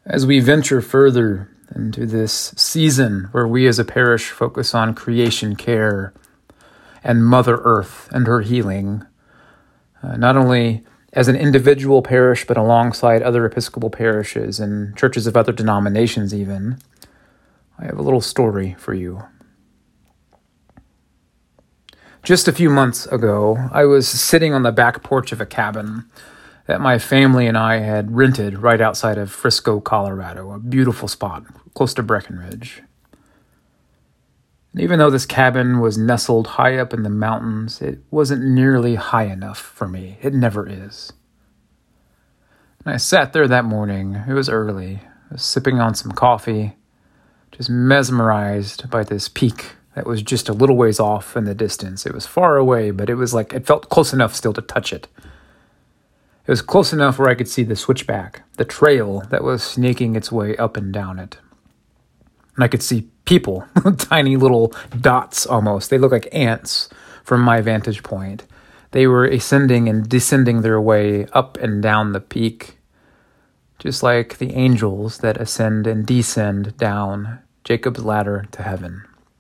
As we venture further into this season where we as a parish focus on creation care and Mother Earth and her healing, not only as an individual parish, but alongside other Episcopal parishes and churches of other denominations even, I have a little story for you. Just a few months ago, I was sitting on the back porch of a cabin that my family and I had rented right outside of Frisco, Colorado, a beautiful spot close to Breckenridge. And even though this cabin was nestled high up in the mountains, it wasn't nearly high enough for me. It never is. And I sat there that morning. It was early. I was sipping on some coffee, just mesmerized by this peak that was just a little ways off in the distance. It was far away, but it felt close enough still to touch it. It was close enough where I could see the switchback, the trail that was snaking its way up and down it. And I could see people, tiny little dots almost. They look like ants from my vantage point. They were ascending and descending their way up and down the peak, just like the angels that ascend and descend down Jacob's ladder to heaven.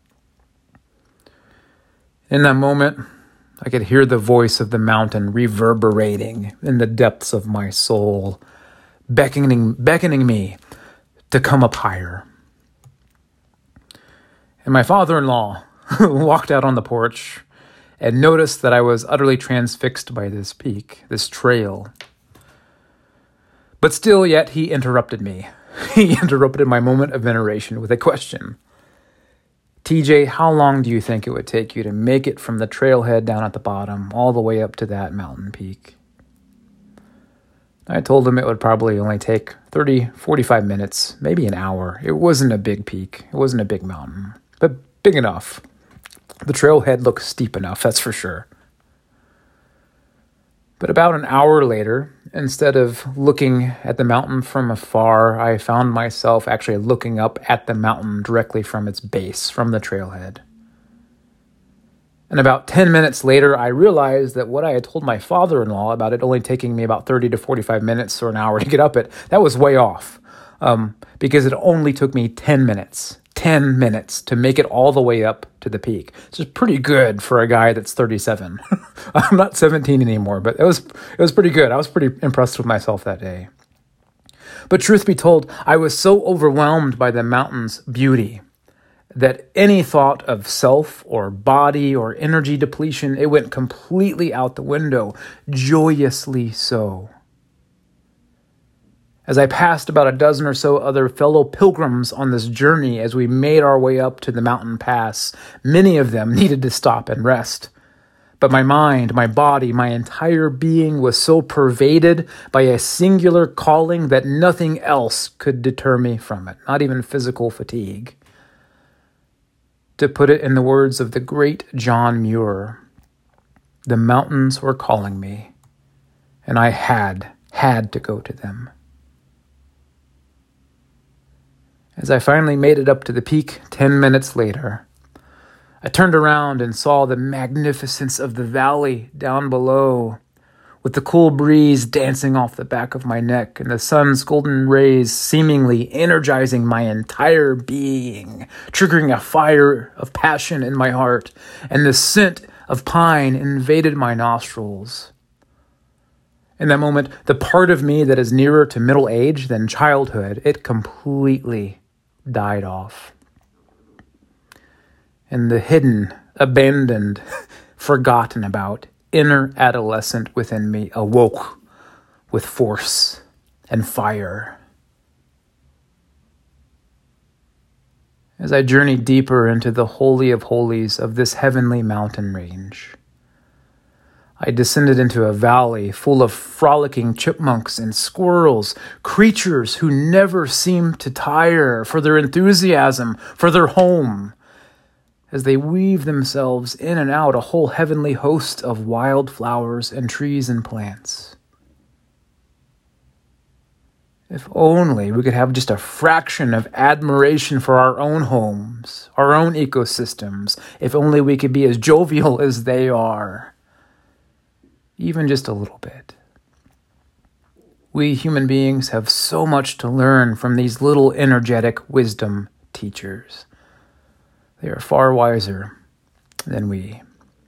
In that moment, I could hear the voice of the mountain reverberating in the depths of my soul, beckoning me to come up higher. And my father-in-law walked out on the porch and noticed that I was utterly transfixed by this peak, this trail. But still, yet, he interrupted me. He interrupted my moment of veneration with a question. TJ, how long do you think it would take you to make it from the trailhead down at the bottom all the way up to that mountain peak? I told him it would probably only take 30, 45 minutes, maybe an hour. It wasn't a big peak. It wasn't a big mountain, but big enough. The trailhead looked steep enough, that's for sure. But about an hour later, instead of looking at the mountain from afar, I found myself actually looking up at the mountain directly from its base, from the trailhead. And about 10 minutes later, I realized that what I had told my father-in-law about it only taking me about 30 to 45 minutes or an hour to get up it, that was way off. Because it only took me 10 minutes to make it all the way up to the peak. This is pretty good for a guy that's 37. I'm not 17 anymore, but it was pretty good. I was pretty impressed with myself that day. But truth be told, I was so overwhelmed by the mountain's beauty that any thought of self or body or energy depletion, it went completely out the window, joyously so. As I passed about a dozen or so other fellow pilgrims on this journey as we made our way up to the mountain pass, many of them needed to stop and rest. But my mind, my body, my entire being was so pervaded by a singular calling that nothing else could deter me from it, not even physical fatigue. To put it in the words of the great John Muir, the mountains were calling me, and I had to go to them. As I finally made it up to the peak 10 minutes later, I turned around and saw the magnificence of the valley down below, with the cool breeze dancing off the back of my neck and the sun's golden rays seemingly energizing my entire being, triggering a fire of passion in my heart, and the scent of pine invaded my nostrils. In that moment, the part of me that is nearer to middle age than childhood, it completely died off. And the hidden, abandoned, forgotten about inner adolescent within me awoke with force and fire. As I journeyed deeper into the holy of holies of this heavenly mountain range, I descended into a valley full of frolicking chipmunks and squirrels, creatures who never seemed to tire for their enthusiasm for their home, as they weave themselves in and out a whole heavenly host of wild flowers and trees and plants. If only we could have just a fraction of admiration for our own homes, our own ecosystems, if only we could be as jovial as they are. Even just a little bit. We human beings have so much to learn from these little energetic wisdom teachers. They are far wiser than we.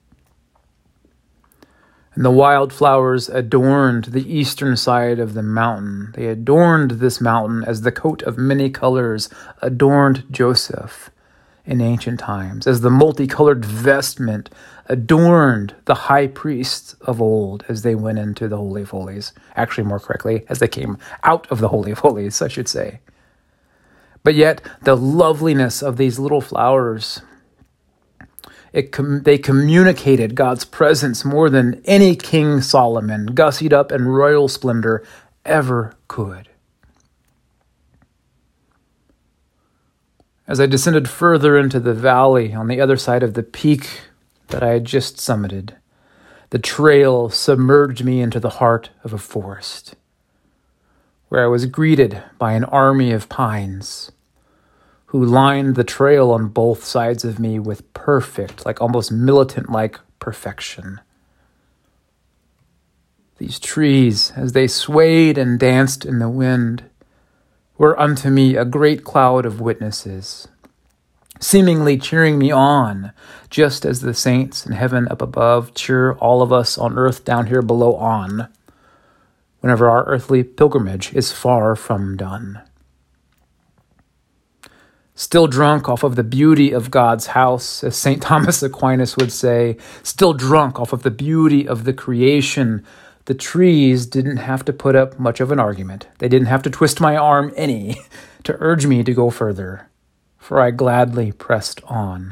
And the wildflowers adorned the eastern side of the mountain. They adorned this mountain as the coat of many colors adorned Joseph in ancient times, as the multicolored vestment adorned the high priests of old as they went into the Holy of Holies. Actually, more correctly, as they came out of the Holy of Holies, I should say. But yet, the loveliness of these little flowers, they communicated God's presence more than any King Solomon, gussied up in royal splendor, ever could. As I descended further into the valley on the other side of the peak that I had just summited, the trail submerged me into the heart of a forest, where I was greeted by an army of pines who lined the trail on both sides of me with perfect, like almost militant-like perfection. These trees, as they swayed and danced in the wind, were unto me a great cloud of witnesses, seemingly cheering me on, just as the saints in heaven up above cheer all of us on earth down here below on, whenever our earthly pilgrimage is far from done. Still drunk off of the beauty of God's house, as St. Thomas Aquinas would say, still drunk off of the beauty of the creation, the trees didn't have to put up much of an argument. They didn't have to twist my arm any to urge me to go further, for I gladly pressed on.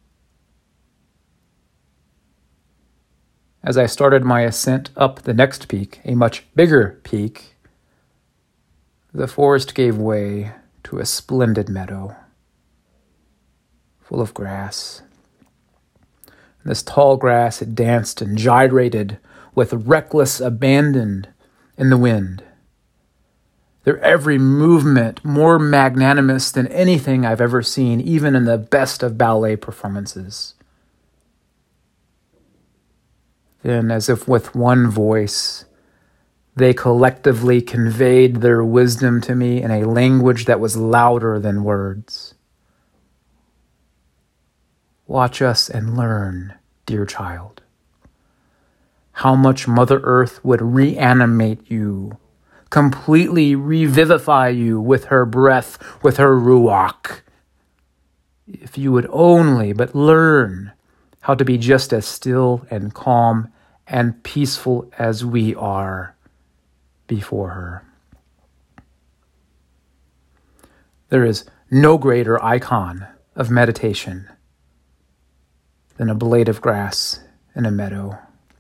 As I started my ascent up the next peak, a much bigger peak, the forest gave way to a splendid meadow, full of grass. This tall grass, it danced and gyrated with reckless abandon in the wind. Their every movement more magnanimous than anything I've ever seen, even in the best of ballet performances. Then, as if with one voice, they collectively conveyed their wisdom to me in a language that was louder than words. Watch us and learn, dear child, how much Mother Earth would reanimate you, completely revivify you with her breath, with her ruach, if you would only but learn how to be just as still and calm and peaceful as we are before her. There is no greater icon of meditation than a blade of grass in a meadow.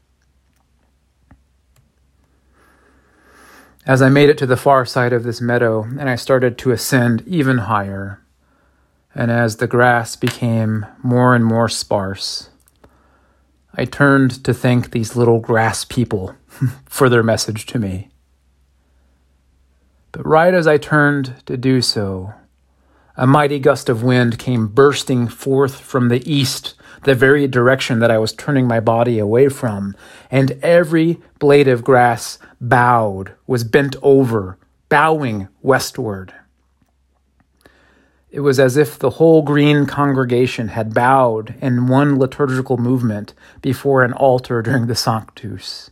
As I made it to the far side of this meadow, and I started to ascend even higher, and as the grass became more and more sparse, I turned to thank these little grass people for their message to me. But right as I turned to do so, a mighty gust of wind came bursting forth from the east, the very direction that I was turning my body away from, and every blade of grass bowed, was bent over, bowing westward. It was as if the whole green congregation had bowed in one liturgical movement before an altar during the Sanctus.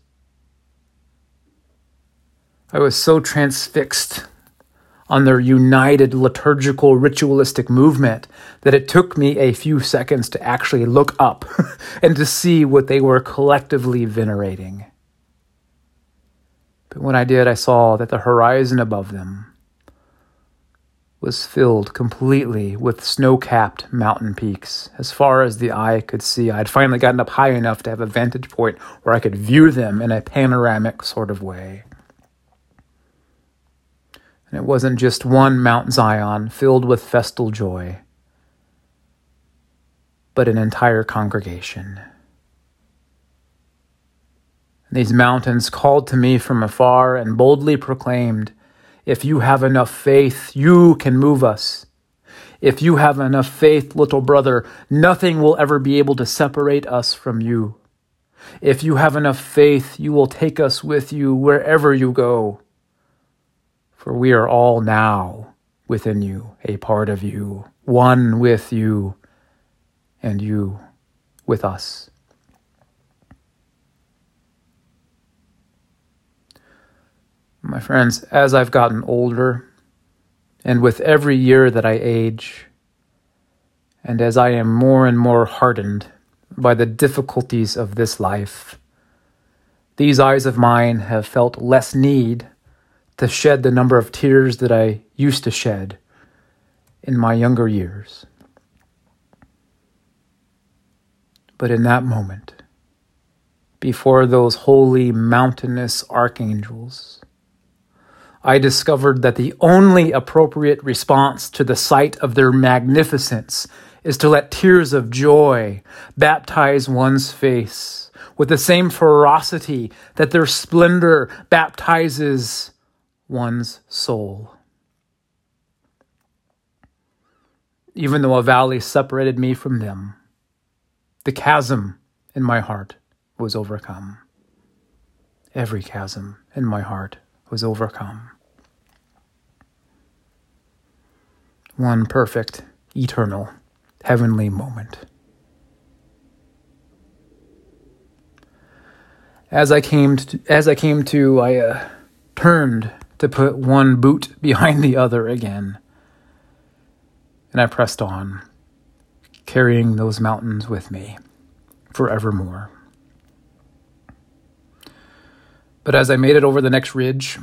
I was so transfixed on their united liturgical ritualistic movement that it took me a few seconds to actually look up and to see what they were collectively venerating. But when I did, I saw that the horizon above them was filled completely with snow-capped mountain peaks. As far as the eye could see, I'd finally gotten up high enough to have a vantage point where I could view them in a panoramic sort of way. And it wasn't just one Mount Zion filled with festal joy, but an entire congregation. These mountains called to me from afar and boldly proclaimed, "If you have enough faith, you can move us. If you have enough faith, little brother, nothing will ever be able to separate us from you. If you have enough faith, you will take us with you wherever you go. For we are all now within you, a part of you, one with you, and you with us. My friends, as I've gotten older, and with every year that I age, and as I am more and more hardened by the difficulties of this life, these eyes of mine have felt less need to shed the number of tears that I used to shed in my younger years. But in that moment, before those holy mountainous archangels, I discovered that the only appropriate response to the sight of their magnificence is to let tears of joy baptize one's face with the same ferocity that their splendor baptizes one's soul. Even though a valley separated me from them, the chasm in my heart was overcome. Every chasm in my heart was overcome. One perfect, eternal, heavenly moment. As I turned to put one boot behind the other again, and I pressed on, carrying those mountains with me forevermore. But as I made it over the next ridge,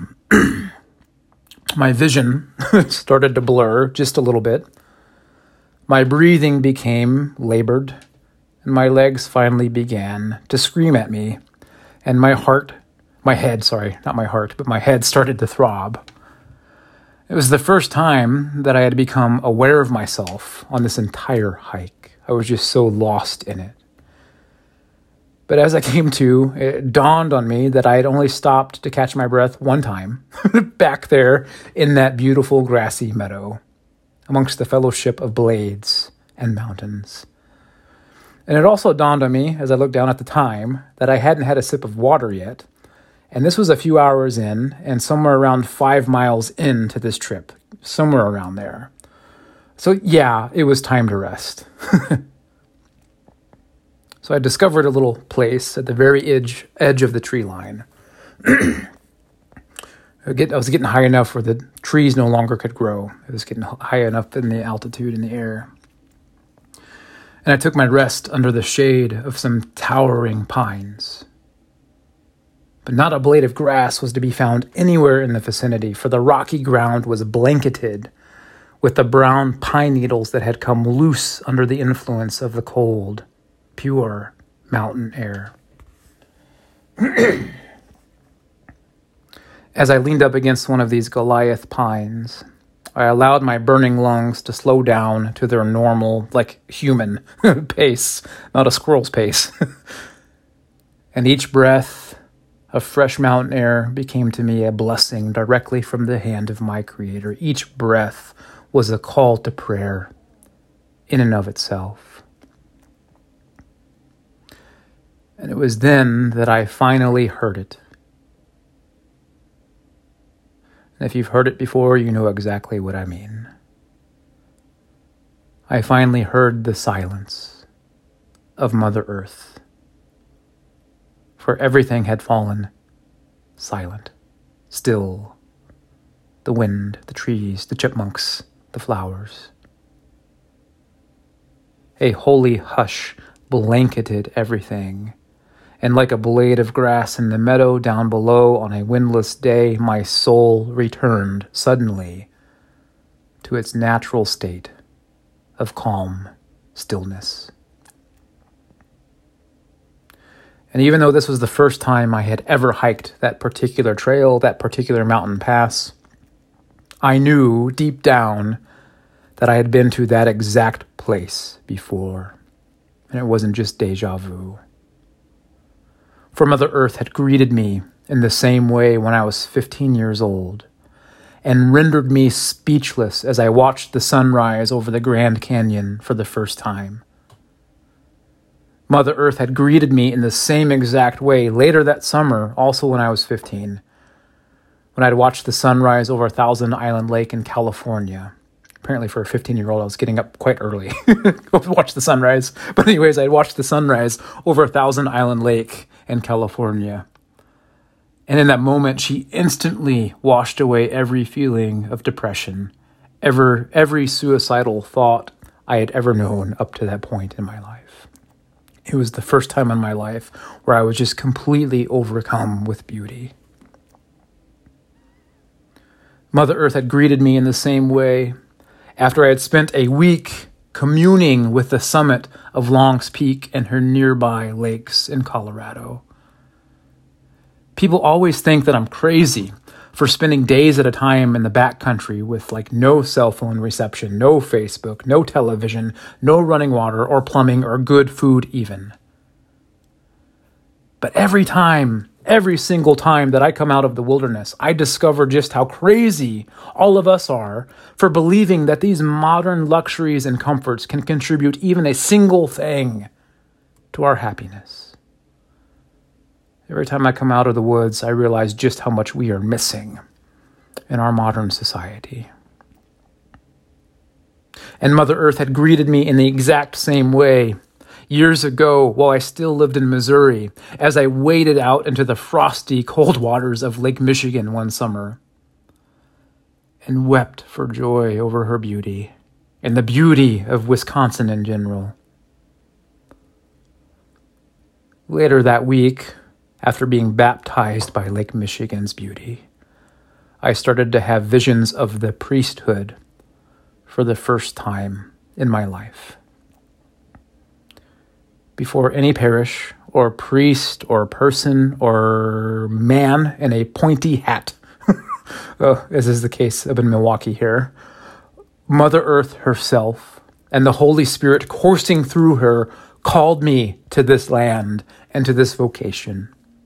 my vision started to blur just a little bit. My breathing became labored, and my legs finally began to scream at me, and my head started to throb. It was the first time that I had become aware of myself on this entire hike. I was just so lost in it. But as I came to, it dawned on me that I had only stopped to catch my breath one time, back there in that beautiful grassy meadow, amongst the fellowship of blades and mountains. And it also dawned on me, as I looked down at the time, that I hadn't had a sip of water yet, and this was a few hours in, and somewhere around 5 miles into this trip, somewhere around there. So yeah, it was time to rest. So I discovered a little place at the very edge of the tree line. I was getting high enough where the trees no longer could grow. It was getting high enough in the altitude in the air. And I took my rest under the shade of some towering pines. But not a blade of grass was to be found anywhere in the vicinity, for the rocky ground was blanketed with the brown pine needles that had come loose under the influence of the cold, pure mountain air. As I leaned up against one of these Goliath pines, I allowed my burning lungs to slow down to their normal, human pace, not a squirrel's pace. And each breath of fresh mountain air became to me a blessing directly from the hand of my Creator. Each breath was a call to prayer in and of itself. And it was then that I finally heard it. And if you've heard it before, you know exactly what I mean. I finally heard the silence of Mother Earth. For everything had fallen silent, still. The wind, the trees, the chipmunks, the flowers. A holy hush blanketed everything. And like a blade of grass in the meadow down below on a windless day, my soul returned suddenly to its natural state of calm stillness. And even though this was the first time I had ever hiked that particular trail, that particular mountain pass, I knew deep down that I had been to that exact place before. And it wasn't just deja vu. For Mother Earth had greeted me in the same way when I was 15 years old, and rendered me speechless as I watched the sunrise over the Grand Canyon for the first time. Mother Earth had greeted me in the same exact way later that summer, also when I was 15, when I'd watched the sunrise over Thousand Island Lake in California. Apparently for a 15-year-old, I was getting up quite early to watch the sunrise. But anyways, I'd watched the sunrise over Thousand Island Lake in California. And in that moment, she instantly washed away every feeling of depression, every suicidal thought I had ever known up to that point in my life. It was the first time in my life where I was just completely overcome with beauty. Mother Earth had greeted me in the same way after I had spent a week communing with the summit of Long's Peak and her nearby lakes in Colorado. People always think that I'm crazy for spending days at a time in the backcountry with no cell phone reception, no Facebook, no television, no running water or plumbing or good food even. But every single time that I come out of the wilderness, I discover just how crazy all of us are for believing that these modern luxuries and comforts can contribute even a single thing to our happiness. Every time I come out of the woods, I realize just how much we are missing in our modern society. And Mother Earth had greeted me in the exact same way years ago while I still lived in Missouri, as I waded out into the frosty, cold waters of Lake Michigan one summer and wept for joy over her beauty and the beauty of Wisconsin in general. Later that week, after being baptized by Lake Michigan's beauty, I started to have visions of the priesthood for the first time in my life. Before any parish or priest or person or man in a pointy hat, as is the case up in Milwaukee here, Mother Earth herself and the Holy Spirit coursing through her called me to this land and to this vocation.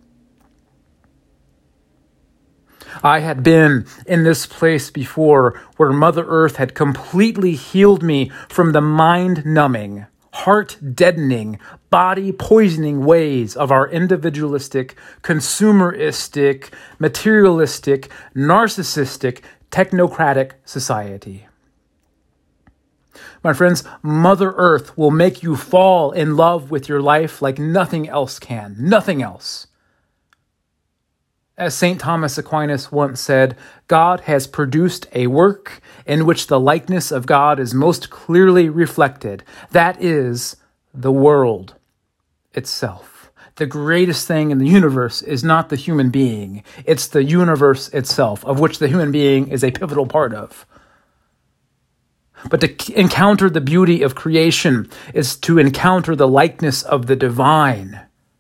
I had been in this place before where Mother Earth had completely healed me from the mind-numbing, heart-deadening, body-poisoning ways of our individualistic, consumeristic, materialistic, narcissistic, technocratic society. My friends, Mother Earth will make you fall in love with your life like nothing else can. Nothing else. As St. Thomas Aquinas once said, God has produced a work in which the likeness of God is most clearly reflected. That is the world itself. The greatest thing in the universe is not the human being. It's the universe itself, of which the human being is a pivotal part of. But to encounter the beauty of creation is to encounter the likeness of the divine.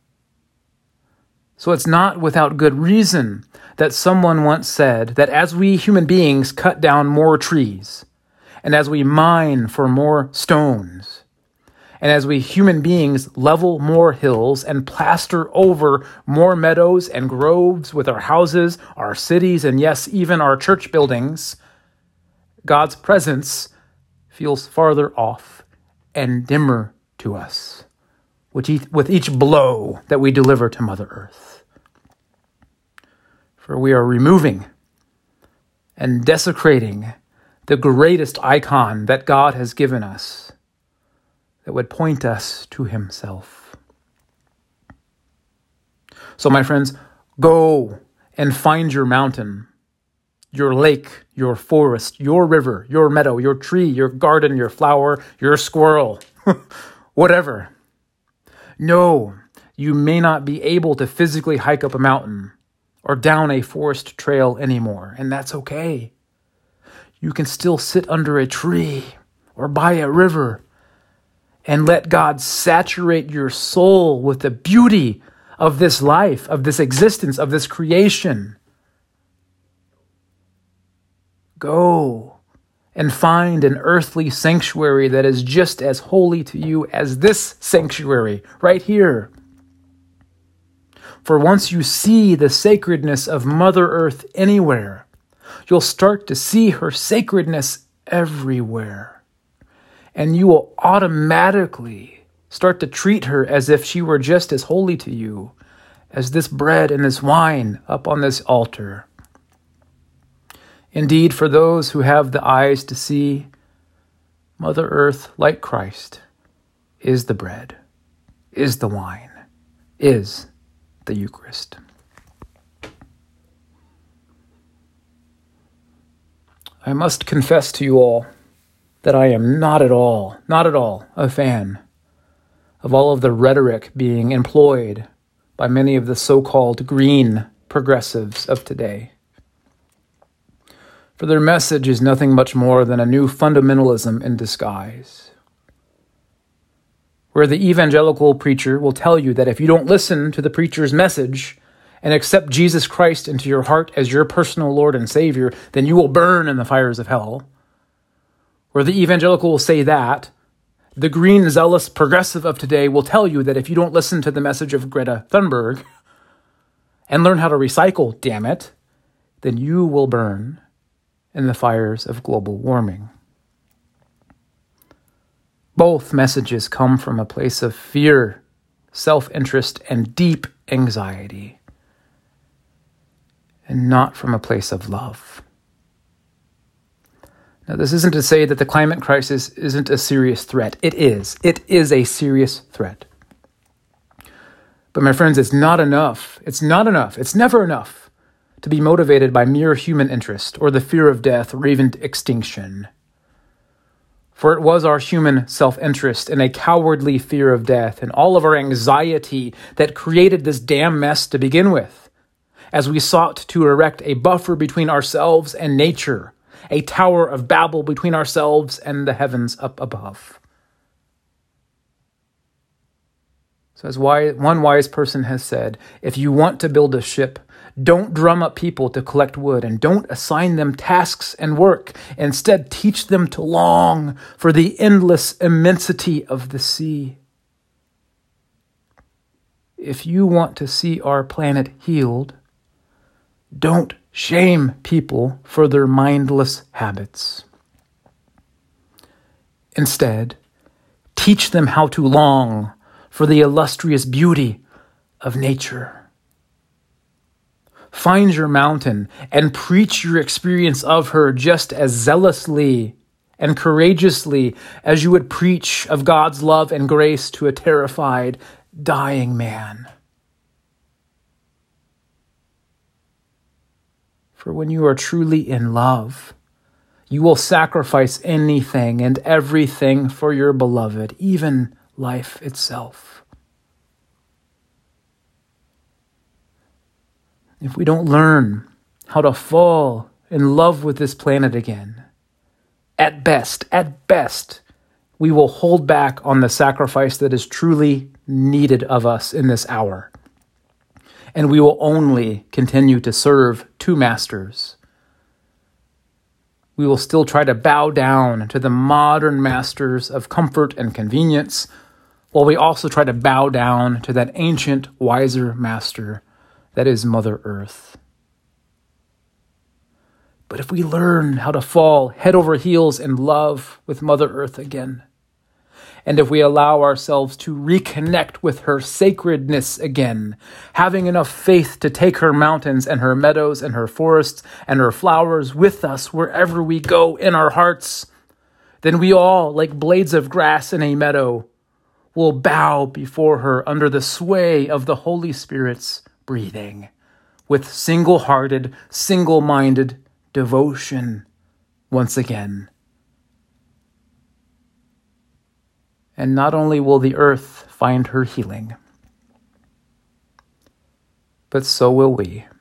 So it's not without good reason that someone once said that as we human beings cut down more trees, and as we mine for more stones, and as we human beings level more hills and plaster over more meadows and groves with our houses, our cities, and yes, even our church buildings, God's presence feels farther off and dimmer to us with each blow that we deliver to Mother Earth. For we are removing and desecrating the greatest icon that God has given us that would point us to Himself. So, my friends, go and find your mountain, your lake, your forest, your river, your meadow, your tree, your garden, your flower, your squirrel, whatever. No, you may not be able to physically hike up a mountain or down a forest trail anymore, and that's okay. You can still sit under a tree or by a river and let God saturate your soul with the beauty of this life, of this existence, of this creation. Go and find an earthly sanctuary that is just as holy to you as this sanctuary right here. For once you see the sacredness of Mother Earth anywhere, you'll start to see her sacredness everywhere. And you will automatically start to treat her as if she were just as holy to you as this bread and this wine up on this altar. Indeed, for those who have the eyes to see, Mother Earth, like Christ, is the bread, is the wine, is the Eucharist. I must confess to you all that I am not at all a fan of all of the rhetoric being employed by many of the so-called green progressives of today. For their message is nothing much more than a new fundamentalism in disguise, where the evangelical preacher will tell you that if you don't listen to the preacher's message and accept Jesus Christ into your heart as your personal Lord and Savior, then you will burn in the fires of hell. Where the evangelical will say that, the green zealous progressive of today will tell you that if you don't listen to the message of Greta Thunberg and learn how to recycle, damn it, then you will burn in the fires of global warming. Both messages come from a place of fear, self-interest, and deep anxiety, and not from a place of love. Now, this isn't to say that the climate crisis isn't a serious threat. It is. It is a serious threat. But my friends, it's not enough. It's not enough. It's never enough to be motivated by mere human interest or the fear of death or even extinction. For it was our human self-interest and a cowardly fear of death and all of our anxiety that created this damn mess to begin with, as we sought to erect a buffer between ourselves and nature, a tower of Babel between ourselves and the heavens up above. So as one wise person has said, if you want to build a ship, don't drum up people to collect wood and don't assign them tasks and work. Instead, teach them to long for the endless immensity of the sea. If you want to see our planet healed, don't shame people for their mindless habits. Instead, teach them how to long for the illustrious beauty of nature. Find your mountain and preach your experience of her just as zealously and courageously as you would preach of God's love and grace to a terrified, dying man. For when you are truly in love, you will sacrifice anything and everything for your beloved, even life itself. If we don't learn how to fall in love with this planet again, at best, we will hold back on the sacrifice that is truly needed of us in this hour. And we will only continue to serve two masters. We will still try to bow down to the modern masters of comfort and convenience, while we also try to bow down to that ancient, wiser master that is Mother Earth. But if we learn how to fall head over heels in love with Mother Earth again, and if we allow ourselves to reconnect with her sacredness again, having enough faith to take her mountains and her meadows and her forests and her flowers with us wherever we go in our hearts, then we all, like blades of grass in a meadow, will bow before her under the sway of the Holy Spirit's breathing, with single-hearted, single-minded devotion once again. And not only will the earth find her healing, but so will we.